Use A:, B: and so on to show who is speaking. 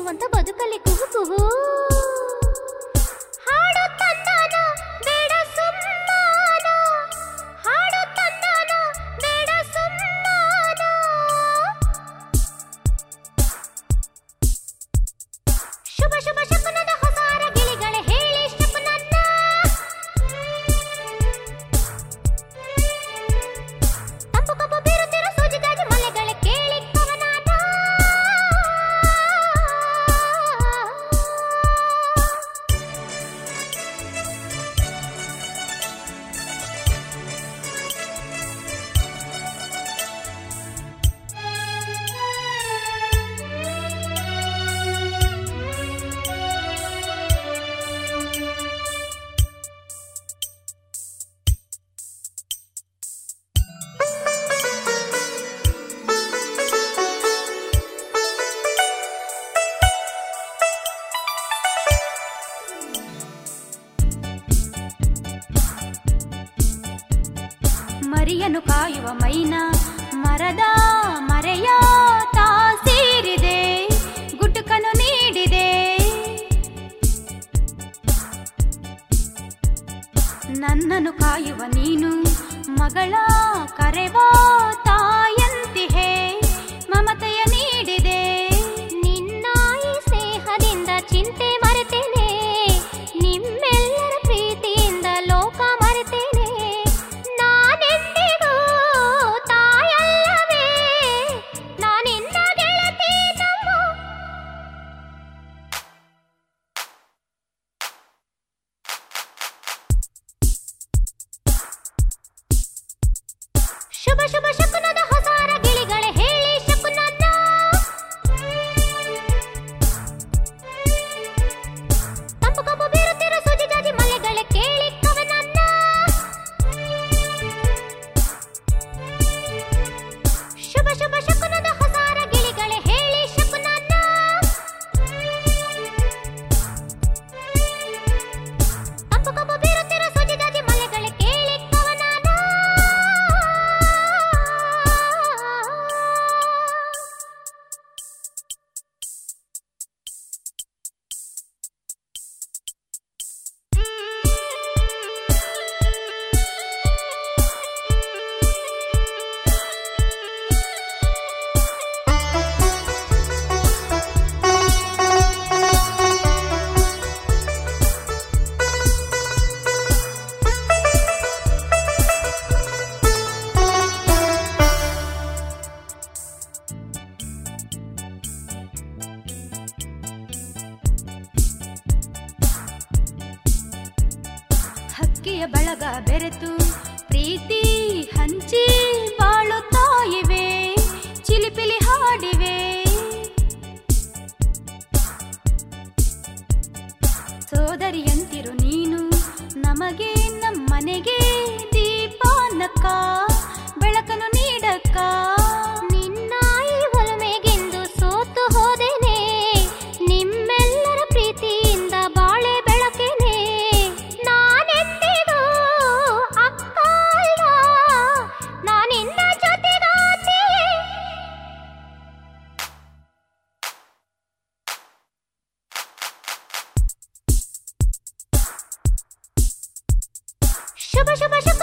A: ನಗುವಂತ ಬದುಕಲ್ಲಿ ಕುಹು ಕುಹು ಹಾಡು ತಂದಾನ ಬೇಡ ಸುಮ್ಮಾನ ಹಾಡು ತಂದಾನ ಬೇಡ ಸುಮ್ಮಾನ ಶುಭ ಶುಭ ಶಕುನದ ಹೊಸಾರ ಗಿಳಿಗಳೇ ಹೇಳಿ ಶಕುನನ್ನ ತಂಪು ಕಪ್ಪು ಬೀರುತ್ತಿರೋ ಸೂಜಿಗಾಜಿ ಮಲೆಗಳೇ ಕೇಳಿ ಕವನಾನ ಮರಿಯನು ಕಾಯುವ ಮೈನಾ ಮರದ ಮರೆಯ ತಾ ಸೇರಿದೆ ಗುಟುಕನು ನೀಡಿದೆ ನನ್ನನ್ನು ಕಾಯುವ ನೀನು ಮಗಳ ಕರೆವ ತಾಯಂತಿಹೆ ಮಮತೆಯ ನೀಡಿದೆ ನಿನ್ನ ಈ ಸ್ನೇಹದಿಂದ ಚಿಂತೆ ಮರೆತೇನೆ ನಿಮ್ಮೆಲ್ಲರ ಪ್ರೀತಿಯಿಂದ ಲೋಕ ಮರೆತೇನೆ ನಾನೆಂದಿಗೂ ತಾಯಲ್ಲವೇ ನಾನಿನ್ನ ಗೆಳತಿ ನಮ್ಮ ಶುಭ ಶುಭ ಶಕುನದ ಹೊಸಾರ ಗಿಳಿಗಳೇ ಹೇಳಿ ಶಕುನನ್ನ ತಂಪು ಕಪ್ಪು ಬೀರುತ್ತಿರೋ ಸೂಜಿಗಾಜಿ ಮಲೆಗಳೇ ಕೇಳಿ ಕವನನ್ನ ಶುಭ ಶುಭ ಶಕುನದ ಹೊಸಾರ ಗಿಳಿಗಳೇ ಹೇಳಿ ಶಕುನನ್ನ ತಂಪು ಕಪ್ಪು ಬೀರುತ್ತಿರೋ ಸೂಜಿಗಾಜಿ ಮಲೆಗಳೇ ಕೇಳಿ ಕವನನ್ನ ಹಕ್ಕಿಯ ಬಳಗ ಬೆರೆತು ಪ್ರೀತಿ ಹಂಚಿ ಬಾಳುತ್ತಾ ಇವೆ ಚಿಲಿಪಿಲಿ ಹಾಡಿವೆ ಸೋದರಿಯಂತಿರು ನೀನು ನಮಗೆ ನಮ್ಮನೆಗೆ ದೀಪಾನಕ್ಕ ಬೆಳಕನ್ನು ನೀಡಕ್ಕ ನಿನ್ನ ಈ ಒಲುಮೆಗೆಂದು ಸೋತು ಹೋದೇನೆ ನಿಮ್ಮೆಲ್ಲರ ಪ್ರೀತಿಯಿಂದ ಬಾಳೆ ಬೆಳಕೇನೆ ನಾನೆಂದಿಗೂ ಅಕ್ಕ ಅಲ್ಲ ನಾನಿನ್ನ ಜೊತೆಗಾತಿ ಶುಭ ಶುಭ ಶುಭ